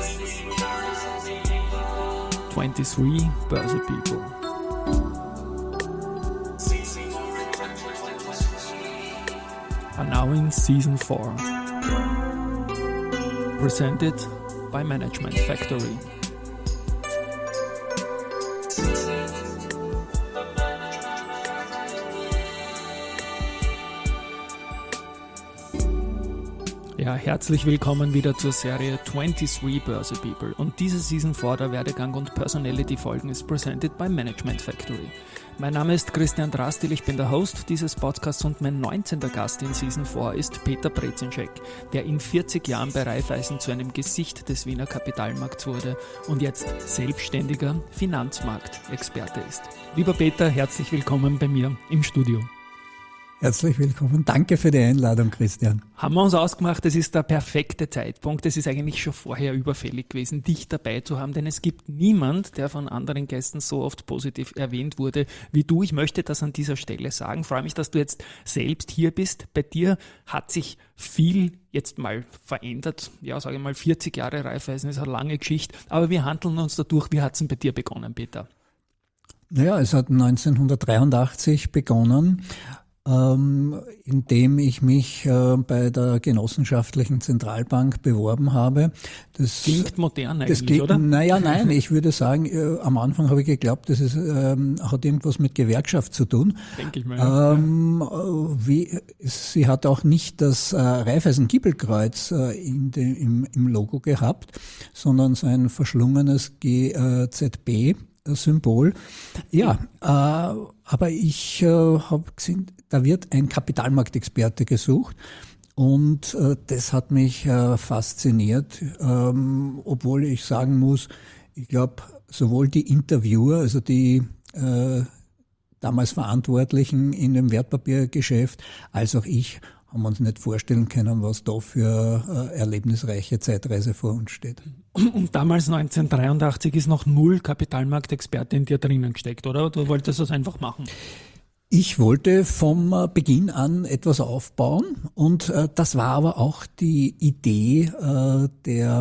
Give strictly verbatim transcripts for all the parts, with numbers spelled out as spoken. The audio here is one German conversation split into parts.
twenty-three Börse People. Are now in season four. Presented by Management Factory. Ja, herzlich willkommen wieder zur Serie twenty-three Börse People. Und diese Season four der Werdegang und Personality Folgen ist presented by Management Factory. Mein Name ist Christian Drastil, ich bin der Host dieses Podcasts und mein neunzehnter Gast in Season four ist Peter Brezinschek, der in vierzig Jahren bei Raiffeisen zu einem Gesicht des Wiener Kapitalmarkts wurde und jetzt selbstständiger Finanzmarktexperte ist. Lieber Peter, herzlich willkommen bei mir im Studio. Herzlich willkommen. Danke für die Einladung, Christian. Haben wir uns ausgemacht, es ist der perfekte Zeitpunkt. Es ist eigentlich schon vorher überfällig gewesen, dich dabei zu haben, denn es gibt niemand, der von anderen Gästen so oft positiv erwähnt wurde wie du. Ich möchte das an dieser Stelle sagen. Ich freue mich, dass du jetzt selbst hier bist. Bei dir hat sich viel jetzt mal verändert. Ja, sage ich mal, vierzig Jahre Raiffeisen ist eine lange Geschichte. Aber wir handeln uns dadurch. Wie hat es denn bei dir begonnen, Peter? Naja, es hat neunzehnhundertdreiundachtzig begonnen. Ähm, indem ich mich äh, bei der Genossenschaftlichen Zentralbank beworben habe. Das klingt modern eigentlich, das klingt, oder? Naja, nein, ich würde sagen, äh, am Anfang habe ich geglaubt, das ist, ähm, hat irgendwas mit Gewerkschaft zu tun. Denke ich mal. Ja. Ähm, wie, sie hat auch nicht das äh, Raiffeisen-Giebelkreuz äh, in de, im, im Logo gehabt, sondern so ein verschlungenes G Z B Symbol. Ja, äh, aber ich äh, habe gesehen, da wird ein Kapitalmarktexperte gesucht und äh, das hat mich äh, fasziniert, ähm, obwohl ich sagen muss, ich glaube, sowohl die Interviewer, also die äh, damals Verantwortlichen in dem Wertpapiergeschäft, als auch ich, haben uns nicht vorstellen können, was da für äh, erlebnisreiche Zeitreise vor uns steht. Und damals neunzehnhundertdreiundachtzig ist noch null Kapitalmarktexperte in dir drinnen gesteckt, oder? Du wolltest das einfach machen? Ich wollte vom Beginn an etwas aufbauen und äh, das war aber auch die Idee äh, der,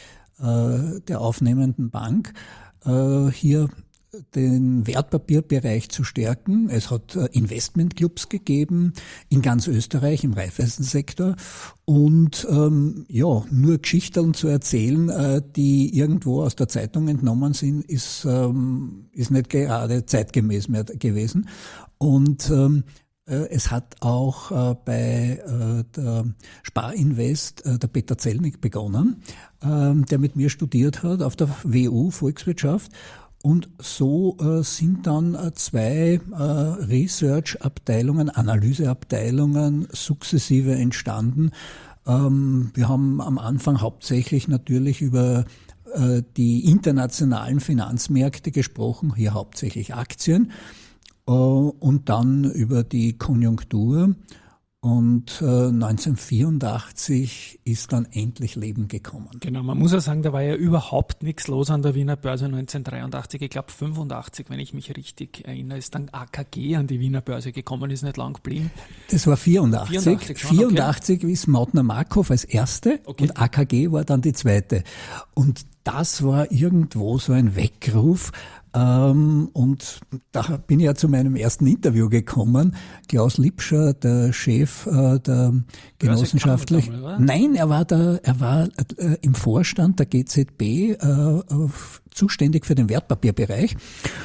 äh, der aufnehmenden Bank, äh, hier den Wertpapierbereich zu stärken. Es hat Investmentclubs gegeben in ganz Österreich im Raiffeisen-Sektor und ähm, ja, nur Geschichten zu erzählen, äh, die irgendwo aus der Zeitung entnommen sind, ist ähm, ist nicht gerade zeitgemäß mehr gewesen. Und ähm, äh, es hat auch äh, bei äh, der Sparinvest äh, der Peter Zellnig begonnen, äh, der mit mir studiert hat auf der W U Volkswirtschaft. Und so äh, sind dann äh, zwei äh, Research-Abteilungen, Analyseabteilungen sukzessive entstanden. Ähm, wir haben am Anfang hauptsächlich natürlich über äh, die internationalen Finanzmärkte gesprochen, hier hauptsächlich Aktien, äh, und dann über die Konjunktur. Und äh, neunzehnhundertvierundachtzig ist dann endlich Leben gekommen. Genau, man muss ja sagen, da war ja überhaupt nichts los an der Wiener Börse neunzehnhundertdreiundachtzig. Ich glaube fünfundachtzig, wenn ich mich richtig erinnere, ist dann A K G an die Wiener Börse gekommen, ist nicht lang geblieben. Das war vierundachtzig. vierundachtzig, schon, vierundachtzig okay. Ist Mautner Markov als erste okay. Und A K G war dann die zweite. Und das war irgendwo so ein Weckruf. Ähm, und da bin ich ja zu meinem ersten Interview gekommen. Klaus Lipscher, der Chef äh, der genossenschaftlichen. Nein, er war da, er war äh, im Vorstand der G Z B äh, zuständig für den Wertpapierbereich.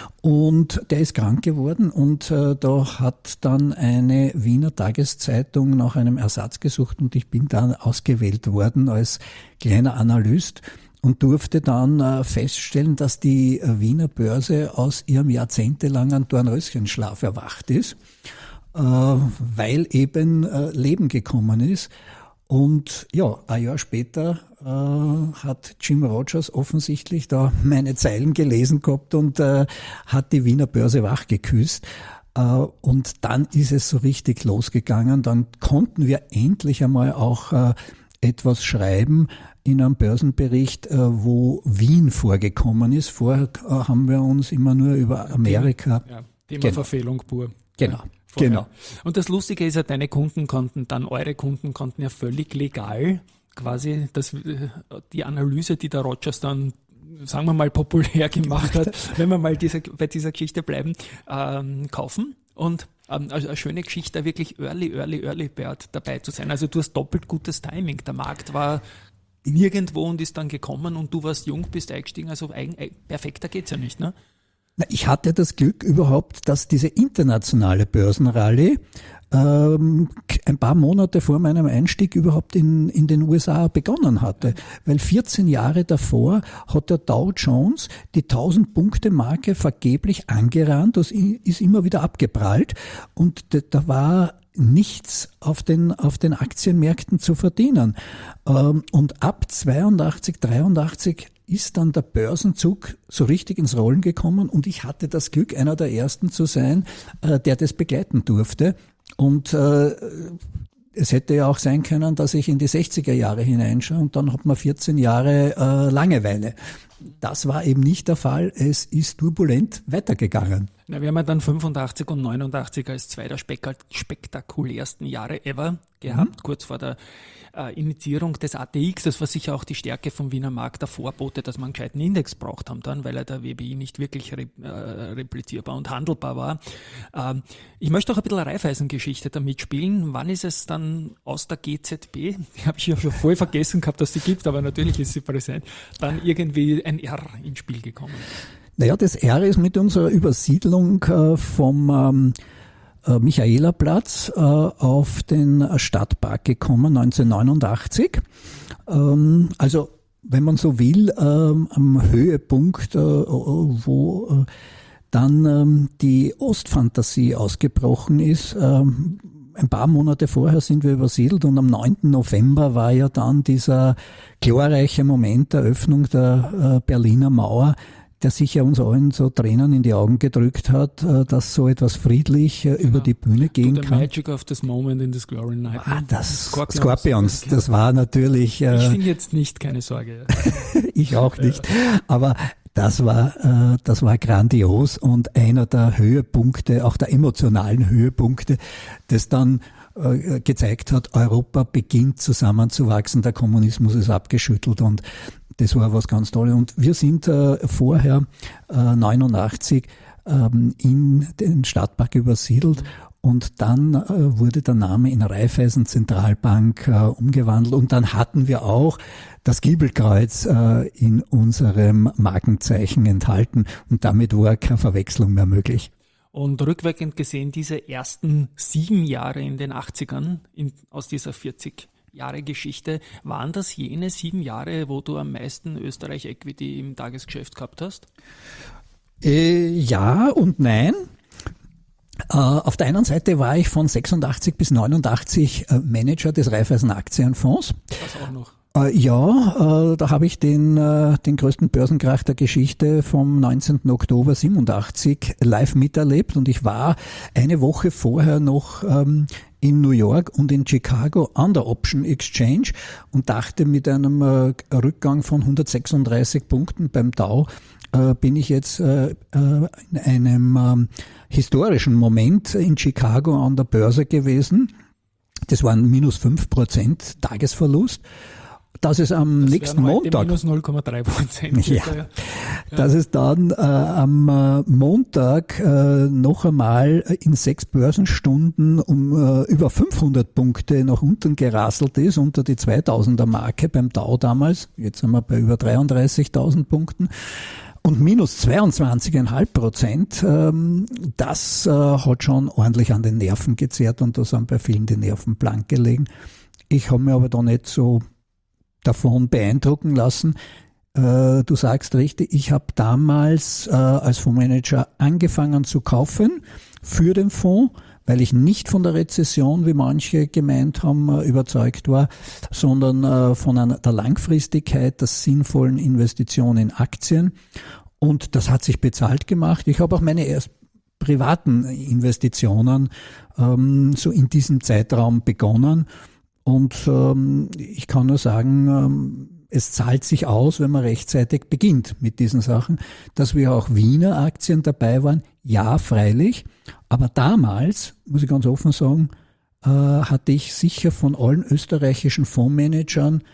Und der ist krank geworden und äh, da hat dann eine Wiener Tageszeitung nach einem Ersatz gesucht und ich bin dann ausgewählt worden als kleiner Analyst. Und durfte dann äh, feststellen, dass die äh, Wiener Börse aus ihrem jahrzehntelangen Dornröschenschlaf erwacht ist, äh, weil eben äh, Leben gekommen ist. Und ja, ein Jahr später äh, hat Jim Rogers offensichtlich da meine Zeilen gelesen gehabt und äh, hat die Wiener Börse wachgeküsst. Äh, und dann ist es so richtig losgegangen. Dann konnten wir endlich einmal auch äh, etwas schreiben in einem Börsenbericht, wo Wien vorgekommen ist. Vorher haben wir uns immer nur über Amerika... Ja, Themaverfehlung genau. pur. Genau, Vorher. genau. Und das Lustige ist ja, deine Kunden konnten dann, eure Kunden konnten ja völlig legal quasi das, die Analyse, die der Rogers dann, sagen wir mal, populär gemacht hat, wenn wir mal diese, bei dieser Geschichte bleiben, ähm, kaufen. Und ähm, also eine schöne Geschichte, wirklich early, early, early Bird dabei zu sein. Also du hast doppelt gutes Timing. Der Markt war nirgendwo und ist dann gekommen und du warst jung, bist eingestiegen. Also ein, ein, perfekter geht's ja nicht, ne? Na, ich hatte das Glück überhaupt, dass diese internationale Börsenrallye ähm, ein paar Monate vor meinem Einstieg überhaupt in, in den U S A begonnen hatte. Weil vierzehn Jahre davor hat der Dow Jones die tausend-Punkte-Marke vergeblich angerannt, das ist immer wieder abgeprallt und da war nichts auf den, auf den Aktienmärkten zu verdienen. Und ab zweiundachtzig, dreiundachtzig ist dann der Börsenzug so richtig ins Rollen gekommen und ich hatte das Glück, einer der ersten zu sein, der das begleiten durfte. Und äh, es hätte ja auch sein können, dass ich in die sechziger Jahre hineinschaue und dann hat man vierzehn Jahre äh, Langeweile. Das war eben nicht der Fall. Es ist turbulent weitergegangen. Na, wir haben ja dann fünfundachtzig und neunundachtzig als zwei der spektakulärsten Jahre ever gehabt, mhm. kurz vor der äh, Initiierung des A T X. Das war sicher auch die Stärke vom Wiener Markt, der Vorbote, dass man einen gescheiten Index braucht haben dann, weil er der W B I nicht wirklich re, äh, replizierbar und handelbar war. Ähm, ich möchte auch ein bisschen eine Raiffeisen-Geschichte damit spielen. Wann ist es dann aus der G Z B, die habe ich ja schon voll vergessen gehabt, dass sie gibt, aber natürlich ist sie präsent, dann irgendwie ein R ins Spiel gekommen? Naja, das R ist mit unserer Übersiedlung äh, vom ähm, äh, Michaelerplatz äh, auf den Stadtpark gekommen, neunzehnhundertneunundachtzig. Ähm, also, wenn man so will, ähm, am Höhepunkt, äh, wo äh, dann ähm, die Ostfantasie ausgebrochen ist. Ähm, ein paar Monate vorher sind wir übersiedelt und am neunten November war ja dann dieser glorreiche Moment der Öffnung der äh, Berliner Mauer, der sicher uns allen so Tränen in die Augen gedrückt hat, dass so etwas friedlich genau. über die Bühne gehen the kann. The magic of this moment in this glory night. Ah, das Scorpions, Scorpions das war natürlich... Äh, ich finde jetzt nicht, keine Sorge. Ich auch nicht, aber das war, äh, das war grandios und einer der Höhepunkte, auch der emotionalen Höhepunkte, das dann äh, gezeigt hat, Europa beginnt zusammenzuwachsen, der Kommunismus ist abgeschüttelt und das war was ganz Tolles. Und wir sind äh, vorher, äh, neunundachtzig, ähm, in den Stadtpark übersiedelt und dann äh, wurde der Name in Raiffeisen Zentralbank äh, umgewandelt und dann hatten wir auch das Giebelkreuz äh, in unserem Markenzeichen enthalten und damit war keine Verwechslung mehr möglich. Und rückwirkend gesehen, diese ersten sieben Jahre in den achtzigern in, aus dieser vierzig Jahre Geschichte, waren das jene sieben Jahre, wo du am meisten Österreich Equity im Tagesgeschäft gehabt hast? Äh, ja und nein. Äh, auf der einen Seite war ich von sechsundachtzig bis neunundachtzig äh, Manager des Raiffeisen Aktienfonds. Das auch noch. Äh, ja, äh, da habe ich den, äh, den größten Börsenkrach der Geschichte vom neunzehnten Oktober siebenundachtzig live miterlebt und ich war eine Woche vorher noch ähm, in New York und in Chicago an der Option Exchange und dachte mit einem äh, Rückgang von hundertsechsunddreißig Punkten beim Dow äh, bin ich jetzt äh, äh, in einem äh, historischen Moment in Chicago an der Börse gewesen. Das waren minus fünf Prozent Tagesverlust. Dass es am das nächsten Montag minus null Komma drei Prozent. Ja, ja. Dass es dann äh, am äh, Montag äh, noch einmal in sechs Börsenstunden um äh, über fünfhundert Punkte nach unten gerasselt ist, unter die zweitausender Marke beim Dow damals. Jetzt sind wir bei über dreiunddreißigtausend Punkten. Und minus zweiundzwanzig Komma fünf Prozent, ähm, das äh, hat schon ordentlich an den Nerven gezerrt und da sind bei vielen die Nerven blank gelegen. Ich habe mir aber da nicht so davon beeindrucken lassen. Äh, du sagst richtig, ich habe damals äh, als Fondsmanager angefangen zu kaufen für den Fonds, weil ich nicht von der Rezession, wie manche gemeint haben, äh, überzeugt war, sondern äh, von einer, der Langfristigkeit der sinnvollen Investition in Aktien. Und das hat sich bezahlt gemacht. Ich habe auch meine erst privaten Investitionen ähm, so in diesem Zeitraum begonnen. Und ähm, ich kann nur sagen, ähm, es zahlt sich aus, wenn man rechtzeitig beginnt mit diesen Sachen. Dass wir auch Wiener Aktien dabei waren, ja, freilich. Aber damals, muss ich ganz offen sagen, äh, hatte ich sicher von allen österreichischen Fondsmanagern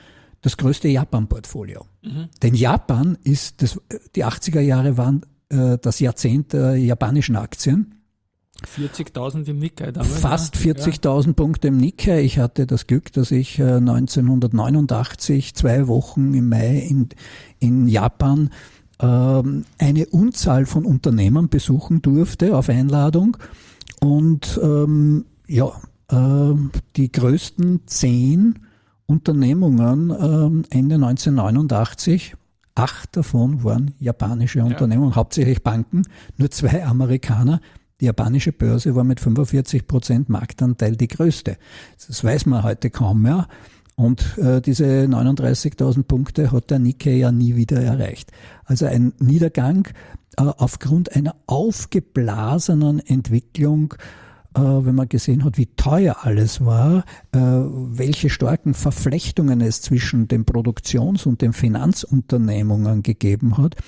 das größte Japan-Portfolio. Mhm. Denn Japan ist, das, die achtziger Jahre waren äh, das Jahrzehnt der japanischen Aktien. vierzigtausend im Nikkei damals. Fast vierzigtausend ja. Punkte im Nikkei. Ich hatte das Glück, dass ich äh, neunzehnhundertneunundachtzig zwei Wochen im Mai in, in Japan ähm, eine Unzahl von Unternehmen besuchen durfte auf Einladung. Und ähm, ja, äh, die größten zehn Unternehmungen äh, Ende neunzehnhundertneunundachtzig, acht davon waren japanische Unternehmen, ja. hauptsächlich Banken, nur zwei Amerikaner. Die japanische Börse war mit fünfundvierzig Prozent Marktanteil die größte. Das weiß man heute kaum mehr. Und äh, diese neununddreißigtausend Punkte hat der Nikkei ja nie wieder erreicht. Also ein Niedergang äh, aufgrund einer aufgeblasenen Entwicklung, äh, wenn man gesehen hat, wie teuer alles war, äh, welche starken Verflechtungen es zwischen den Produktions- und den Finanzunternehmungen gegeben hat,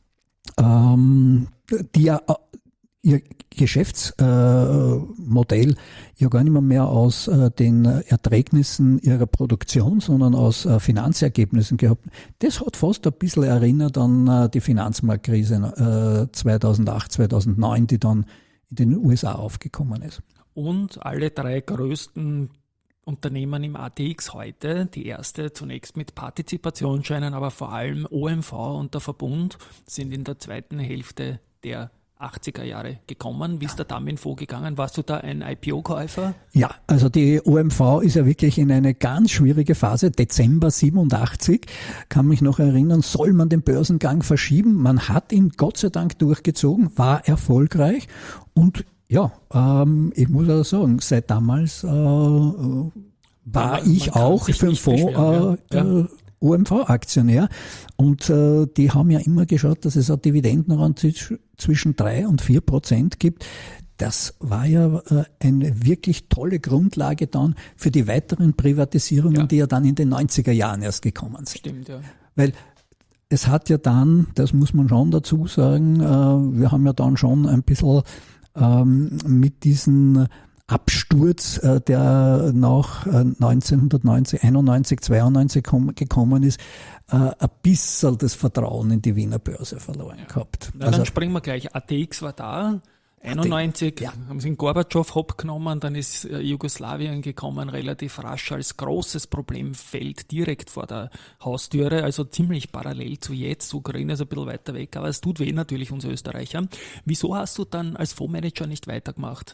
ähm, die ja ihr Geschäftsmodell äh, ja gar nicht mehr, mehr aus äh, den Erträgnissen ihrer Produktion, sondern aus äh, Finanzergebnissen gehabt. Das hat fast ein bisschen erinnert an äh, die Finanzmarktkrise äh, zweitausendacht, zweitausendneun, die dann in den U S A aufgekommen ist. Und alle drei größten Unternehmen im A T X heute, die erste zunächst mit Partizipationsscheinen, aber vor allem O M V und der Verbund, sind in der zweiten Hälfte der achtziger Jahre gekommen. Wie ist der Damen vorgegangen? Warst du da ein I P O-Käufer? Ja, also die O M V ist ja wirklich in eine ganz schwierige Phase. Dezember siebenundachtzig, kann mich noch erinnern, soll man den Börsengang verschieben? Man hat ihn Gott sei Dank durchgezogen, war erfolgreich und ja, ähm, ich muss also sagen, seit damals äh, war ja, ich auch für den Fonds äh, ja. äh, O M V-Aktionär und äh, die haben ja immer geschaut, dass es einen Dividendenrand zwischen drei und vier Prozent gibt. Das war ja äh, eine wirklich tolle Grundlage dann für die weiteren Privatisierungen, ja. die ja dann in den neunziger Jahren erst gekommen sind. Stimmt, ja. Weil es hat ja dann, das muss man schon dazu sagen, äh, wir haben ja dann schon ein bisschen ähm, mit diesen Absturz, äh, der nach äh, neunzehnhundertneunzig, einundneunzig, zweiundneunzig kom- gekommen ist, äh, ein bisschen das Vertrauen in die Wiener Börse verloren ja. gehabt. Na, also, dann springen wir gleich. A T X war da, einundneunzig, ja. haben sie in Gorbatschow hopp genommen, dann ist äh, Jugoslawien gekommen, relativ rasch als großes Problemfeld direkt vor der Haustüre, also ziemlich parallel zu jetzt. Ukraine ist ein bisschen weiter weg, aber es tut weh natürlich uns Österreicher. Wieso hast du dann als Fondsmanager nicht weitergemacht?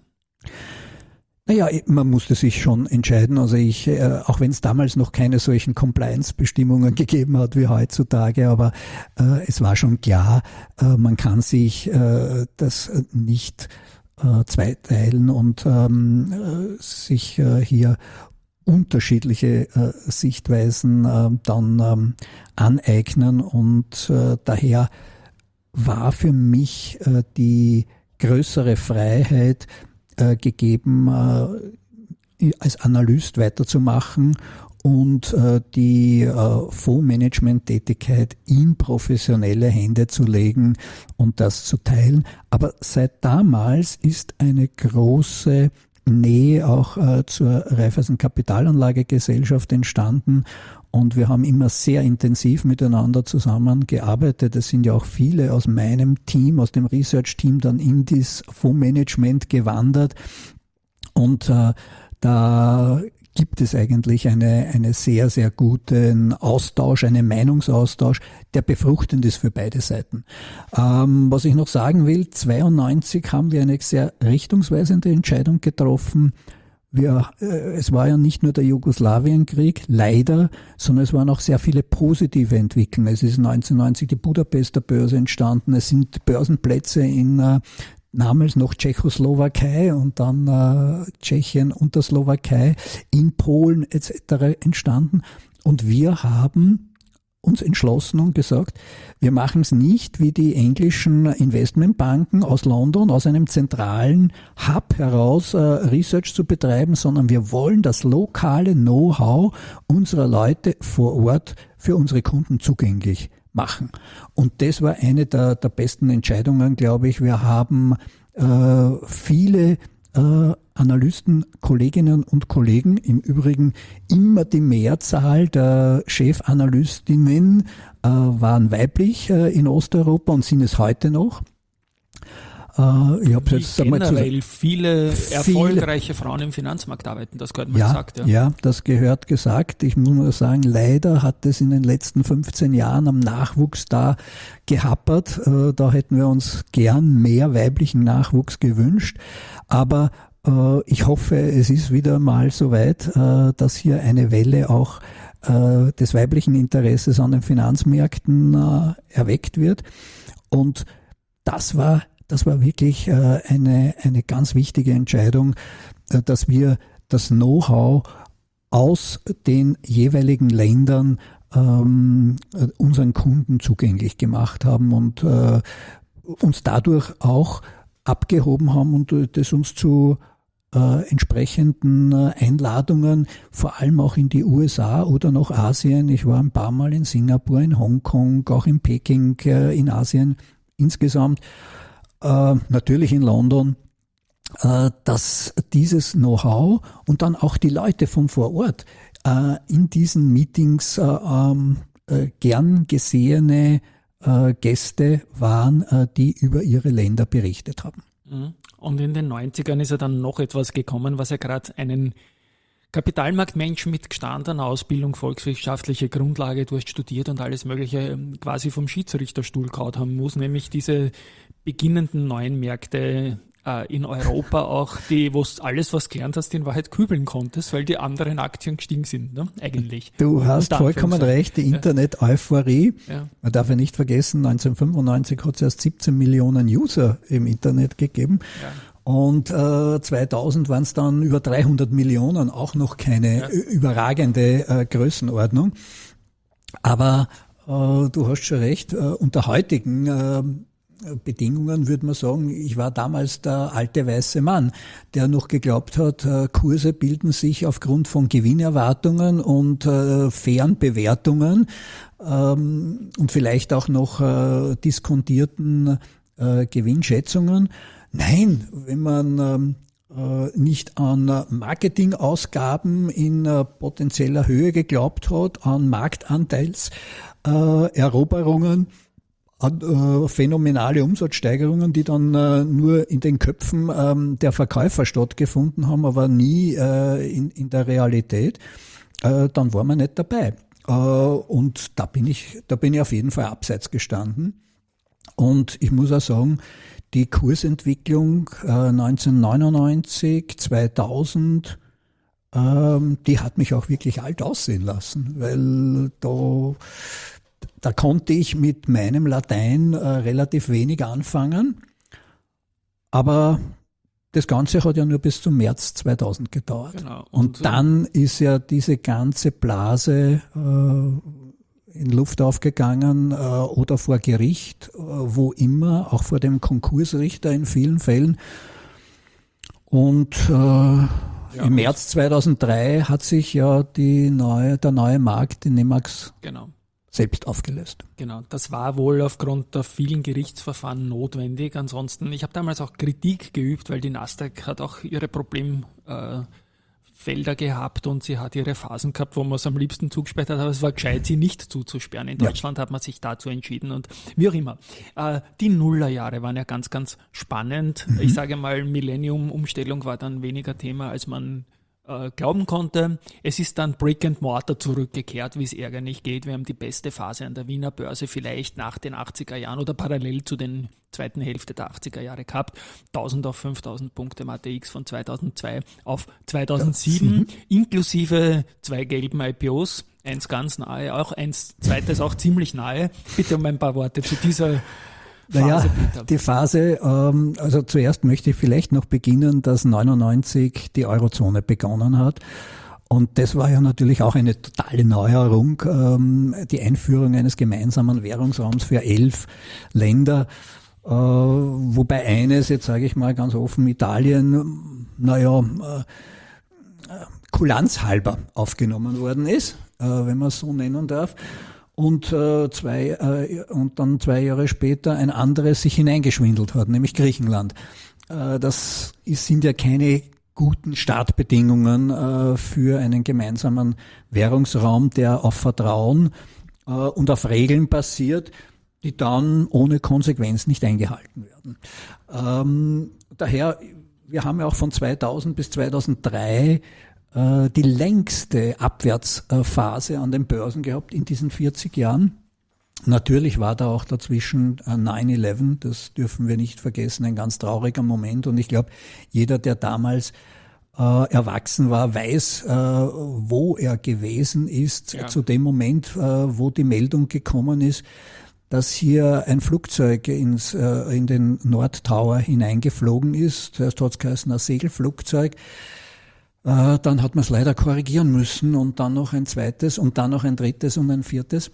Naja, man musste sich schon entscheiden. Also ich, äh, auch wenn es damals noch keine solchen Compliance-Bestimmungen gegeben hat wie heutzutage, aber äh, es war schon klar, äh, man kann sich äh, das nicht äh, zweiteilen und ähm, äh, sich äh, hier unterschiedliche äh, Sichtweisen äh, dann ähm, aneignen und äh, daher war für mich äh, die größere Freiheit gegeben, äh, als Analyst weiterzumachen und äh, die äh, Fondsmanagement-Tätigkeit in professionelle Hände zu legen und das zu teilen. Aber seit damals ist eine große Nähe auch äh, zur Raiffeisen Kapitalanlagegesellschaft entstanden und wir haben immer sehr intensiv miteinander zusammengearbeitet. Es sind ja auch viele aus meinem Team, aus dem Research-Team dann in das Fondsmanagement gewandert und äh, da gibt es eigentlich eine, eine sehr, sehr guten Austausch, einen Meinungsaustausch, der befruchtend ist für beide Seiten. Ähm, was ich noch sagen will, zweiundneunzig haben wir eine sehr richtungsweisende Entscheidung getroffen. Wir, äh, es war ja nicht nur der Jugoslawienkrieg, leider, sondern es waren auch sehr viele positive Entwicklungen. Es ist neunzehnhundertneunzig die Budapester Börse entstanden, es sind Börsenplätze in äh, damals noch Tschechoslowakei und dann äh, Tschechien und der Slowakei, in Polen et cetera entstanden. Und wir haben uns entschlossen und gesagt, wir machen es nicht wie die englischen Investmentbanken aus London, aus einem zentralen Hub heraus äh, Research zu betreiben, sondern wir wollen das lokale Know-how unserer Leute vor Ort für unsere Kunden zugänglich machen. Und das war eine der, der besten Entscheidungen, glaube ich. Wir haben äh, viele äh, Analysten, Kolleginnen und Kollegen, im Übrigen immer die Mehrzahl der Chefanalystinnen äh, waren weiblich äh, in Osteuropa und sind es heute noch. Ich habe jetzt generell viele erfolgreiche viele. Frauen im Finanzmarkt arbeiten, das gehört mal ja, gesagt. Ja. ja, das gehört gesagt. Ich muss nur sagen, leider hat es in den letzten fünfzehn Jahren am Nachwuchs da gehappert. Da hätten wir uns gern mehr weiblichen Nachwuchs gewünscht. Aber ich hoffe, es ist wieder mal soweit, dass hier eine Welle auch des weiblichen Interesses an den Finanzmärkten erweckt wird. Und das war Das war wirklich eine, eine ganz wichtige Entscheidung, dass wir das Know-how aus den jeweiligen Ländern ähm, unseren Kunden zugänglich gemacht haben und äh, uns dadurch auch abgehoben haben und das uns zu äh, entsprechenden Einladungen, vor allem auch in die U S A oder nach Asien. Ich war ein paar Mal in Singapur, in Hongkong, auch in Peking, äh, in Asien insgesamt. Äh, natürlich in London, äh, dass dieses Know-how und dann auch die Leute von vor Ort äh, in diesen Meetings äh, äh, gern gesehene äh, Gäste waren, äh, die über ihre Länder berichtet haben. Und in den neunzigern ist ja dann noch etwas gekommen, was ja gerade einen Kapitalmarktmenschen mit gestandener Ausbildung, volkswirtschaftliche Grundlage, du hast studiert und alles Mögliche quasi vom Schiedsrichterstuhl gehauen haben muss, nämlich diese beginnenden neuen Märkte äh, in Europa auch, die, wo alles, was gelernt hast, in Wahrheit kübeln konntest, weil die anderen Aktien gestiegen sind, ne? Eigentlich. Du hast vollkommen recht, die Internet-Euphorie, ja. Man darf ja nicht vergessen, neunzehnhundertfünfundneunzig hat es erst siebzehn Millionen User im Internet gegeben. Ja. Und äh, zweitausend waren es dann über dreihundert Millionen, auch noch keine ja. überragende äh, Größenordnung. Aber äh, du hast schon recht, äh, unter heutigen äh, Bedingungen würde man sagen, ich war damals der alte weiße Mann, der noch geglaubt hat, äh, Kurse bilden sich aufgrund von Gewinnerwartungen und äh, fairen Bewertungen ähm, und vielleicht auch noch äh, diskontierten äh, Gewinnschätzungen. Nein, wenn man ähm, äh, nicht an Marketingausgaben in äh, potenzieller Höhe geglaubt hat, an Marktanteilseroberungen, an äh, phänomenale Umsatzsteigerungen, die dann äh, nur in den Köpfen ähm, der Verkäufer stattgefunden haben, aber nie äh, in, in der Realität, äh, dann war man nicht dabei. Äh, und da bin ich, da bin ich auf jeden Fall abseits gestanden. Und ich muss auch sagen, die Kursentwicklung äh, neunzehnhundertneunundneunzig, zweitausend, ähm, die hat mich auch wirklich alt aussehen lassen, weil da, da konnte ich mit meinem Latein äh, relativ wenig anfangen. Aber das Ganze hat ja nur bis zum März zweitausend gedauert. Genau. Und, und dann ist ja diese ganze Blase äh, in Luft aufgegangen äh, oder vor Gericht, äh, wo immer, auch vor dem Konkursrichter in vielen Fällen. Und äh, ja, im März zweitausenddrei hat sich ja die neue, der neue Markt in Nemax genau. selbst aufgelöst. Genau, das war wohl aufgrund der vielen Gerichtsverfahren notwendig. Ansonsten, ich habe damals auch Kritik geübt, weil die Nasdaq hat auch ihre Problem äh, Felder gehabt und sie hat ihre Phasen gehabt, wo man es am liebsten zugesperrt hat, aber es war gescheit, sie nicht zuzusperren. In Deutschland ja. hat man sich dazu entschieden und wie auch immer. Äh, die Nullerjahre waren ja ganz, ganz spannend. Mhm. Ich sage mal, Millennium-Umstellung war dann weniger Thema, als man äh, glauben konnte. Es ist dann Brick and Mortar zurückgekehrt, wie es ärgerlich geht. Wir haben die beste Phase an der Wiener Börse vielleicht nach den achtziger Jahren oder parallel zu den zweiten Hälfte der achtziger Jahre gehabt. tausend auf fünftausend Punkte im A T X von zweitausendzwei auf zweitausendsieben, das, inklusive zwei gelben I P Os, eins ganz nahe, auch eins zweites auch ziemlich nahe. Bitte um ein paar Worte zu dieser Phase, naja, bitte. Die Phase, ähm, also zuerst möchte ich vielleicht noch beginnen, dass neunundneunzig die Eurozone begonnen hat. Und das war ja natürlich auch eine totale Neuerung, ähm, die Einführung eines gemeinsamen Währungsraums für elf Länder. Äh, wobei eines, jetzt sage ich mal ganz offen, Italien, naja, äh, kulanzhalber aufgenommen worden ist, äh, wenn man es so nennen darf. Und, äh, zwei, äh, und dann zwei Jahre später ein anderes sich hineingeschwindelt hat, nämlich Griechenland. Äh, das ist, sind ja keine guten Startbedingungen äh, für einen gemeinsamen Währungsraum, der auf Vertrauen äh, und auf Regeln basiert, die dann ohne Konsequenz nicht eingehalten werden. Ähm, daher, wir haben ja auch von zweitausend bis zweitausenddrei äh, die längste Abwärtsphase an den Börsen gehabt in diesen vierzig Jahren. Natürlich war da auch dazwischen neun elf, das dürfen wir nicht vergessen, ein ganz trauriger Moment. Und ich glaube, jeder, der damals äh, erwachsen war, weiß, äh, wo er gewesen ist, ja. zu dem Moment, äh, wo die Meldung gekommen ist, dass hier ein Flugzeug ins, äh, in den Nordtower hineingeflogen ist. Zuerst hat es geheißen, ein Segelflugzeug. Äh, dann hat man es leider korrigieren müssen und dann noch ein zweites und dann noch ein drittes und ein viertes.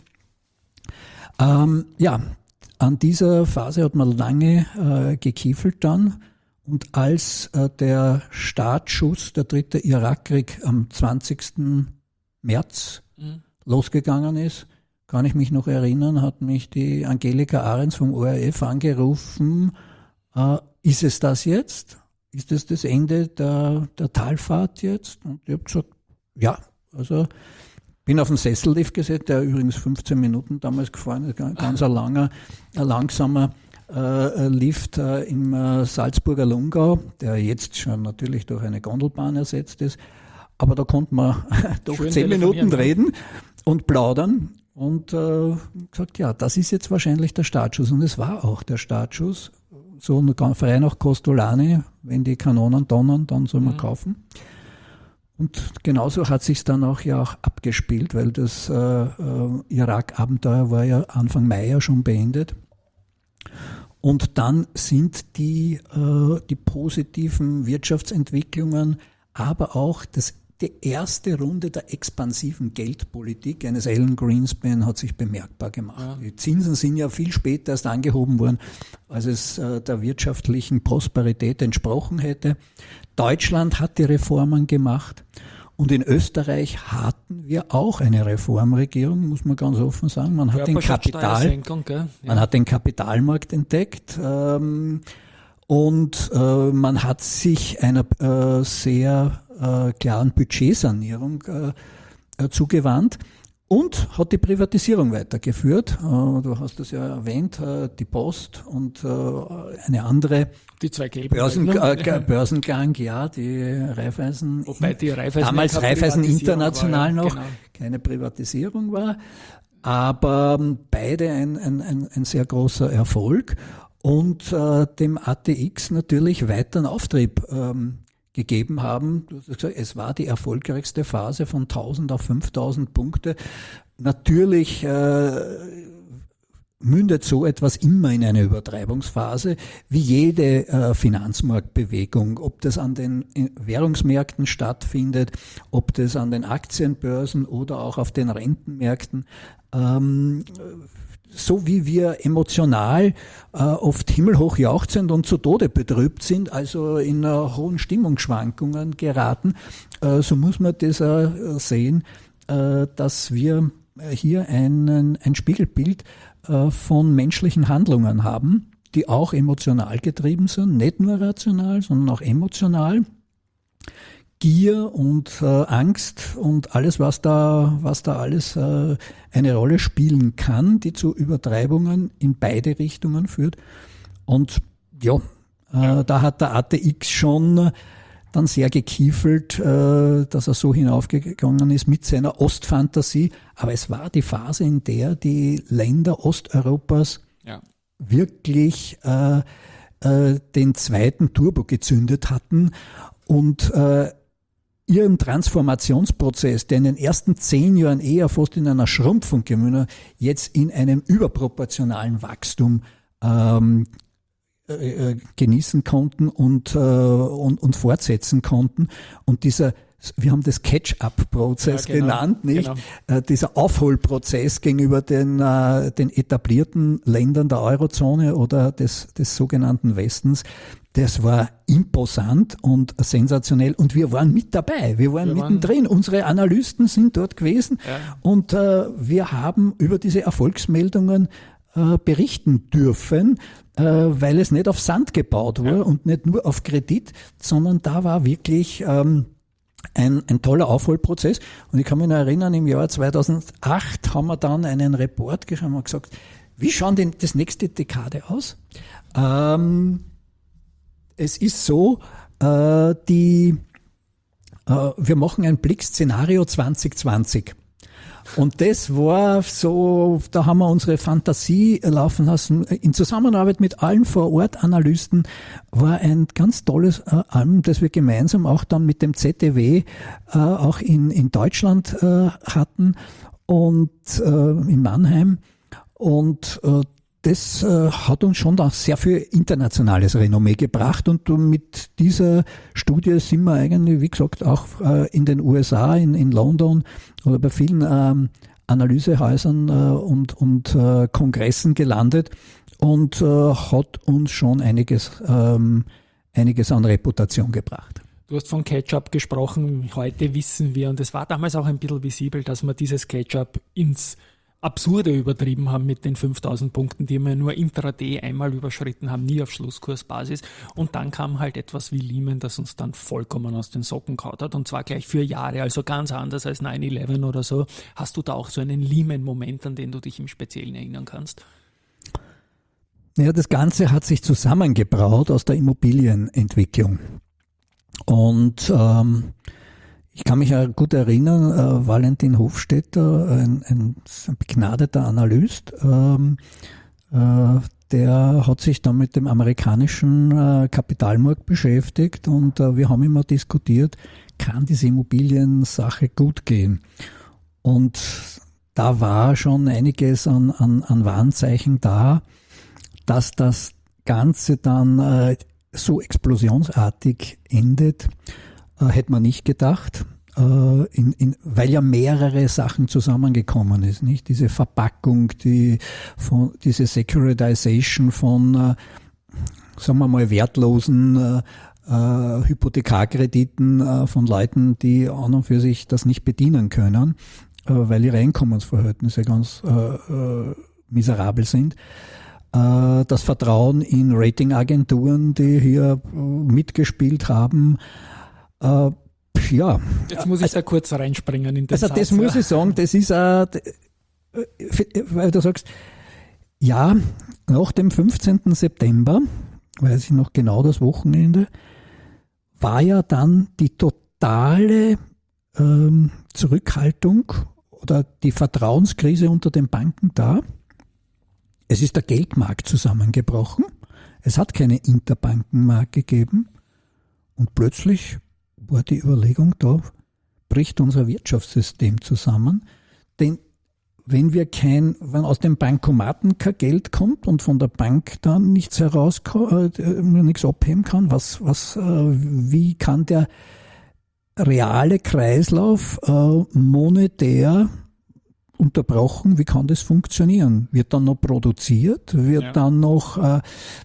Ähm, ja, an dieser Phase hat man lange äh, gekiefelt dann. Und als äh, der Startschuss, der dritte Irakkrieg am zwanzigsten März mhm. losgegangen ist, kann ich mich noch erinnern, hat mich die Angelika Ahrens vom O R F angerufen, äh, ist es das jetzt? Ist es das Ende der, der Talfahrt jetzt? Und ich habe gesagt, ja, also bin auf den Sessellift gesetzt, der übrigens fünfzehn Minuten damals gefahren ist, ganz ein langer, ein langsamer äh, Lift äh, im äh, Salzburger Lungau, der jetzt schon natürlich durch eine Gondelbahn ersetzt ist. Aber da konnte man doch Schön zehn Minuten reden und plaudern und äh, gesagt, ja, das ist jetzt wahrscheinlich der Startschuss. Und es war auch der Startschuss. So frei nach Costolani, wenn die Kanonen donnern, dann soll man mhm. kaufen. Und genauso hat sich dann auch ja auch abgespielt, weil das äh, äh, Irak-Abenteuer war ja Anfang Mai ja schon beendet. Und dann sind die, äh, die positiven Wirtschaftsentwicklungen, aber auch das, die erste Runde der expansiven Geldpolitik eines Alan Greenspan hat sich bemerkbar gemacht. Ja. Die Zinsen sind ja viel später erst angehoben worden, als es äh, der wirtschaftlichen Prosperität entsprochen hätte. Deutschland hat die Reformen gemacht und in Österreich hatten wir auch eine Reformregierung, muss man ganz offen sagen. Man hat den Kapital, ja. man hat den Kapitalmarkt entdeckt ähm, und äh, man hat sich einer äh, sehr äh, klaren Budgetsanierung äh, äh, zugewandt. Und hat die Privatisierung weitergeführt. Du hast das ja erwähnt, die Post und eine andere die zwei Börsen, äh, Börsengang, ja, die Raiffeisen, Wobei die Raiffeisen damals Raiffeisen International war, noch, genau. keine Privatisierung war, aber beide ein, ein, ein, ein sehr großer Erfolg und äh, dem A T X natürlich weiteren Auftrieb ähm, gegeben haben. Du hast gesagt, es war die erfolgreichste Phase von tausend auf fünftausend Punkte. Natürlich äh, mündet so etwas immer in eine Übertreibungsphase, wie jede äh, Finanzmarktbewegung, ob das an den Währungsmärkten stattfindet, ob das an den Aktienbörsen oder auch auf den Rentenmärkten. Ähm, so wie wir emotional äh, oft himmelhoch jauchzend und zu Tode betrübt sind, also in äh, hohen Stimmungsschwankungen geraten, äh, so muss man das äh, sehen, äh, dass wir hier einen, ein Spiegelbild äh, von menschlichen Handlungen haben, die auch emotional getrieben sind, nicht nur rational, sondern auch emotional. Gier und äh, Angst und alles, was da, was da alles äh, eine Rolle spielen kann, die zu Übertreibungen in beide Richtungen führt. Und ja, äh, da hat der A T X schon dann sehr gekiefelt, äh, dass er so hinaufgegangen ist mit seiner Ostfantasie. Aber es war die Phase, in der die Länder Osteuropas ja. wirklich äh, äh, den zweiten Turbo gezündet hatten und äh, ihren Transformationsprozess, der in den ersten zehn Jahren eher fast in einer Schrumpfung gemündet, jetzt in einem überproportionalen Wachstum ähm, äh, genießen konnten und, äh, und, und fortsetzen konnten. Und dieser, wir haben das Catch-up-Prozess ja, genau, genannt, nicht? Genau. Äh, dieser Aufholprozess gegenüber den, äh, den etablierten Ländern der Eurozone oder des, des sogenannten Westens, das war imposant und sensationell und wir waren mit dabei, wir waren wir mittendrin, waren unsere Analysten sind dort gewesen ja. und äh, wir haben über diese Erfolgsmeldungen äh, berichten dürfen, äh, weil es nicht auf Sand gebaut war ja. und nicht nur auf Kredit, sondern da war wirklich ähm, ein, ein toller Aufholprozess. Und ich kann mich noch erinnern, im Jahr zweitausendacht haben wir dann einen Report geschrieben und gesagt, wie schauen denn das nächste Dekade aus? Ähm, es ist so, äh, die, äh, wir machen ein Blick-Szenario zwanzig zwanzig. Und das war so, da haben wir unsere Fantasie laufen lassen. In Zusammenarbeit mit allen Vor-Ort-Analysten war ein ganz tolles äh, Album, das wir gemeinsam auch dann mit dem Z D W äh, auch in, in Deutschland äh, hatten und äh, in Mannheim. Und äh, das äh, hat uns schon auch sehr viel internationales Renommee gebracht und mit dieser Studie sind wir eigentlich, wie gesagt, auch äh, in den U S A, in, in London oder bei vielen ähm, Analysehäusern äh, und, und äh, Kongressen gelandet und äh, hat uns schon einiges, ähm, einiges an Reputation gebracht. Du hast von Catch-up gesprochen, heute wissen wir, und es war damals auch ein bisschen visibel, dass man dieses Catch-up ins Absurde übertrieben haben mit den fünftausend Punkten, die wir nur intraday einmal überschritten haben, nie auf Schlusskursbasis. Und dann kam halt etwas wie Lehman, das uns dann vollkommen aus den Socken gehauen hat und zwar gleich für Jahre, also ganz anders als neun elf oder so. Hast du da auch so einen Lehman-Moment, an den du dich im Speziellen erinnern kannst? Ja, das Ganze hat sich zusammengebraut aus der Immobilienentwicklung. Und ähm, ich kann mich ja gut erinnern, äh, Valentin Hofstetter, ein, ein, ein begnadeter Analyst, ähm, äh, der hat sich dann mit dem amerikanischen äh, Kapitalmarkt beschäftigt und äh, wir haben immer diskutiert, kann diese Immobiliensache gut gehen? Und da war schon einiges an, an, an Warnzeichen da, dass das Ganze dann äh, so explosionsartig endet. Hätte man nicht gedacht, äh, in, in, weil ja mehrere Sachen zusammengekommen ist, nicht? Diese Verpackung, die von, diese Securitization von, äh, sagen wir mal, wertlosen äh, äh, Hypothekarkrediten äh, von Leuten, die an und für sich das nicht bedienen können, äh, weil ihre Einkommensverhältnisse ganz äh, äh, miserabel sind. Äh, das Vertrauen in Ratingagenturen, die hier äh, mitgespielt haben. Uh, ja. Jetzt muss ich also, da kurz reinspringen in den Also Satz, das muss ja. ich sagen, das ist, uh, weil du sagst, ja, nach dem fünfzehnten September, weiß ich noch genau das Wochenende, war ja dann die totale ähm, Zurückhaltung oder die Vertrauenskrise unter den Banken da. Es ist der Geldmarkt zusammengebrochen. Es hat keine Interbankenmarkt gegeben und plötzlich war die Überlegung da, bricht unser Wirtschaftssystem zusammen. Denn wenn wir kein, wenn aus den Bankomaten kein Geld kommt und von der Bank dann nichts herauskommt, äh, nichts abheben kann, was, was, äh, wie kann der reale Kreislauf äh, monetär unterbrochen, wie kann das funktionieren? Wird dann noch produziert? Wird ja. dann noch, äh,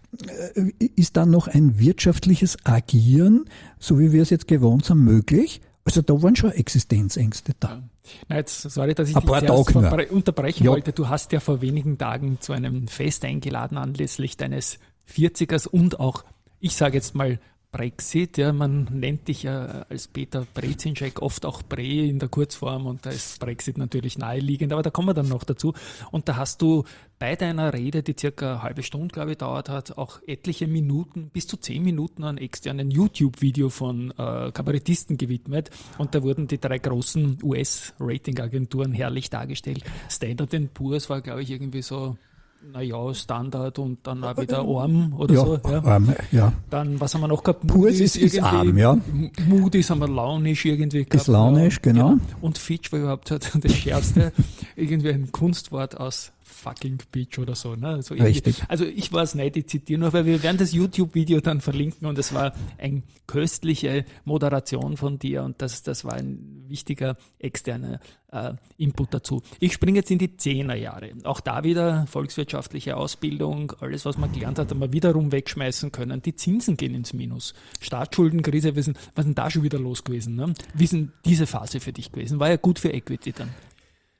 ist dann noch ein wirtschaftliches Agieren, so wie wir es jetzt gewohnt sind, möglich? Also da waren schon Existenzängste da. Ja. Na jetzt, sorry, dass ich Ein dich paar zuerst Tage verbre- unterbrechen ja. wollte. Du hast ja vor wenigen Tagen zu einem Fest eingeladen anlässlich deines vierzigers und auch, ich sage jetzt mal, Brexit, ja, man nennt dich ja als Peter Brezinschek oft auch Bre in der Kurzform und da ist Brexit natürlich naheliegend, aber da kommen wir dann noch dazu. Und da hast du bei deiner Rede, die circa eine halbe Stunde, glaube ich, dauert hat, auch etliche Minuten, bis zu zehn Minuten an externen YouTube-Video von äh, Kabarettisten gewidmet und da wurden die drei großen U S-Ratingagenturen herrlich dargestellt. Standard and Poor's war, glaube ich, irgendwie so naja, Standard und dann auch wieder Arm oder ja, so. Ja. Arm, ja. Dann, was haben wir noch gehabt? Moody's ist, ist arm, ja. Moody's haben wir launisch irgendwie gehabt. Ist launisch, genau. Ja. Und Fitch war überhaupt das schärfste, irgendwie ein Kunstwort aus fucking Bitch oder so. Ne? Also, Richtig. Also ich weiß nicht, ich zitiere nur, weil wir werden das YouTube-Video dann verlinken und es war eine köstliche Moderation von dir und das, das war ein wichtiger externer äh, Input dazu. Ich springe jetzt in die Zehnerjahre. Auch da wieder volkswirtschaftliche Ausbildung, alles, was man gelernt hat, haben wir wiederum wegschmeißen können. Die Zinsen gehen ins Minus. Staatsschuldenkrise, was ist denn da schon wieder los gewesen? Ne? Wie ist denn diese Phase für dich gewesen? War ja gut für Equity dann.